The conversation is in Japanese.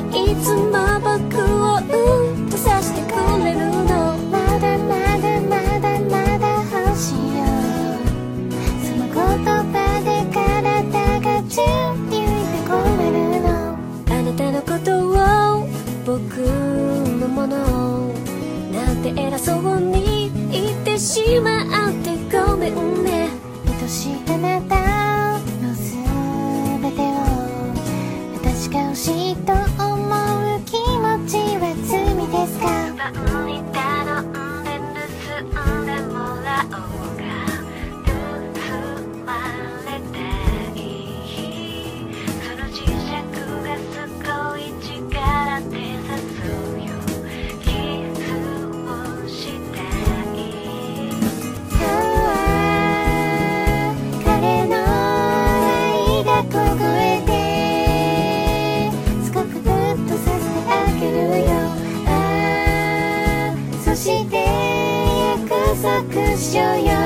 いつも僕をうんとさしてくれるの。まだまだまだまだ欲しいよ。その言葉で体が宙に浮いてこれるの。あなたのことを僕のものなんて偉そうに言ってしまってごめんね。愛しいあなたのすべてを私が欲しいと思う気持ちは罪ですか。自分に頼んで盗んでもらおうか。盗まれたいその磁石がすごい力で刺すよ。キスをしたい。彼の愛が凍えてすごくグッとさせてあげるよ。そして約束しようよ。